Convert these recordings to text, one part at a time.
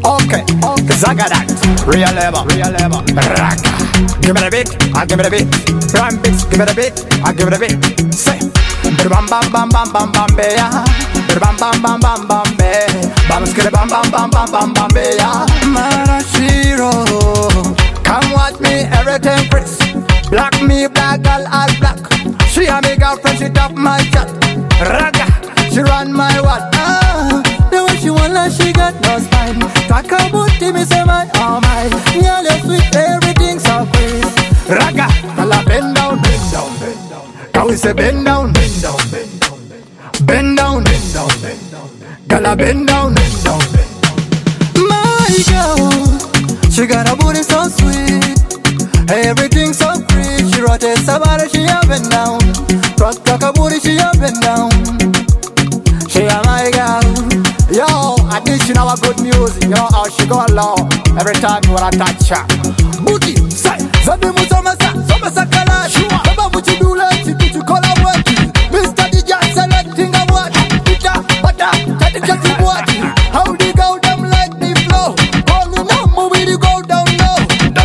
Okay, Zagadat, real labor, rock. Give me the beat, I give me the beat. Prime beats, give me the beat, I give me the beat. Say, bam bam bam bam bam bam beya, bam bam bam bam bam be, bam skid bam bam bam bam bam bam beya. Marashiro, come watch me, everything Chris. Black me, black girl, all black. She a me girlfriend, she top my chat. Raga, she run my what? The way she wanna, she got no spine. Talk about me, say my, oh my. Girl, you sweet, everything so crazy. Raga, gala bend down, bend down, bend down. Can we say bend down, bend down, bend down, bend down, bend down, bend down. Gala bend down, bend down, bend down. My girl, she got a booty so sweet, everything so free. She rotates her body, she up and down. Talk a booty, she up and down. She a my girl. Yo, addition our good music, you know how she go along. Every time you wanna touch her. Booty, say, Zabi Mutomasa, Somasa Kalash. Baba Muchi Dula, Titi Kola Wati. Mr. DJ selecting a what? Pita, Bata, Tati Wati. How they go down like the flow. Calling now, movie to go down low.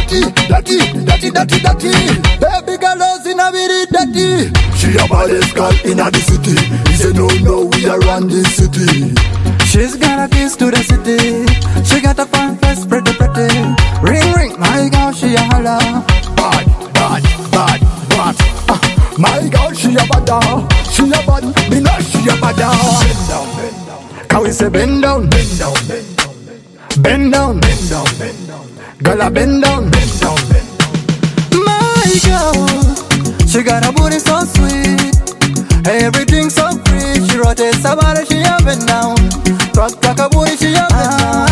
Dirty. Baby girl, in a very dirty. She a baddest girl in the city. He say no, we are run this city. She's got a kiss to the city. She got a fine face, pretty. Ring, my girl, she a holla. Bad. My girl, she a bada. She a bad, me know she a bada. Bend down. Can we say bend down? Bend down. Girl, I bend down. My girl, she got a booty so sweet, everything so free. She rotates her body, she up and down. Talk a booty, she up and down.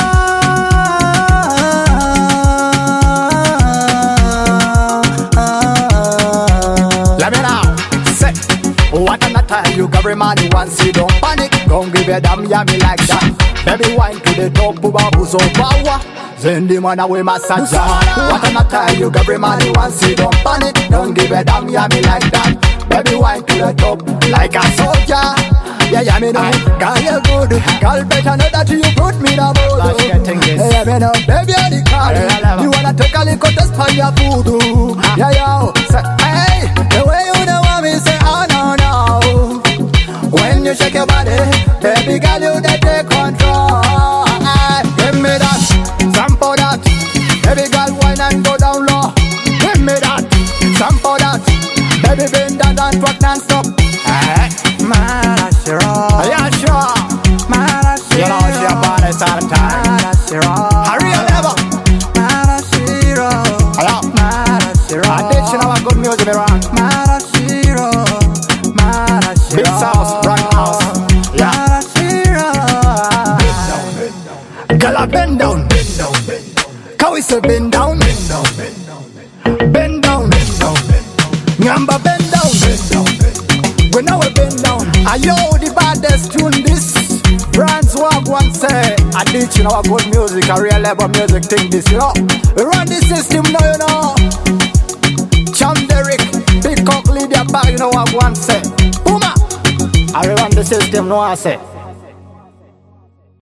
Let me now, say, what an attire you every man who wants you, don't panic. Don't give a damn, yummy like that. Baby, wine to the top, babu so power. Zendi man away massage. What an attire you every man who wants you, don't panic. Don't give a damn, yummy like that. Baby, wine to the top like a soldier. Yeah, me know. Girl, you good. Girl, better know that you put me in a mood. Yeah, me know. Baby, you're the car. You wanna take a little test for your voodoo. Yeah. Say, hey, the way you know what me say, oh no. When you shake your body, baby girl, you dey take control. Give me that, sample that. Baby girl, wine and go down low. Give me that, sample that. Baby bend down and rock non-stop. Marashiro, yeah sure. Marashiro, you know she a baddest all the time. Marashiro, hurry up never. Marashiro, addiction of a good music around. Marashiro. Big house, rock house. Yeah. Gala bend down. Can we say bend down? Bend down. Nyamba bend down. When now we bend down. Ayo the baddest tune this. Brands walk one say. Addiction our good music, a real level music thing this, you know. We run the system now, you know. Cham Derek, Big Cock Lydia Bag, you know what one say. Puma. I run the system, no I say.